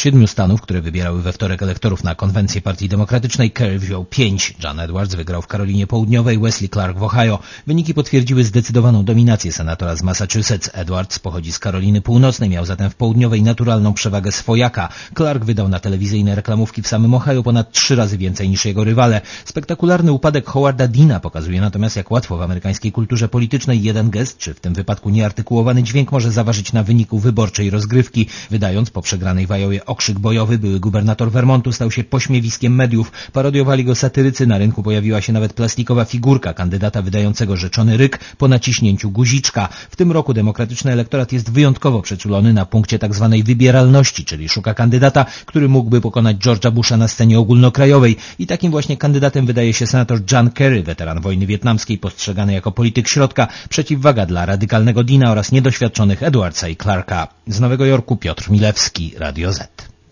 7 stanów, które wybierały we wtorek elektorów na konwencję Partii Demokratycznej, Kerry wziął 5. John Edwards wygrał w Karolinie Południowej, Wesley Clark w Ohio. Wyniki potwierdziły zdecydowaną dominację senatora z Massachusetts. Edwards pochodzi z Karoliny Północnej, miał zatem w Południowej naturalną przewagę swojaka. Clark wydał na telewizyjne reklamówki w samym Ohio ponad 3 razy więcej niż jego rywale. Spektakularny upadek Howarda Deana pokazuje natomiast, jak łatwo w amerykańskiej kulturze politycznej jeden gest, czy w tym wypadku nieartykułowany dźwięk może zaważyć na wyniku wyborczej rozgrywki. Wydając po przegranej w Iowie okrzyk bojowy, były gubernator Vermontu stał się pośmiewiskiem mediów. Parodiowali go satyrycy, na rynku pojawiła się nawet plastikowa figurka kandydata wydającego rzeczony ryk po naciśnięciu guziczka. W tym roku demokratyczny elektorat jest wyjątkowo przeczulony na punkcie tzw. wybieralności, czyli szuka kandydata, który mógłby pokonać George'a Busha na scenie ogólnokrajowej. I takim właśnie kandydatem wydaje się senator John Kerry, weteran wojny wietnamskiej, postrzegany jako polityk środka, przeciwwaga dla radykalnego Deana oraz niedoświadczonych Edwardsa i Clarka. Z Nowego Jorku Piotr Milewski, Radio Z.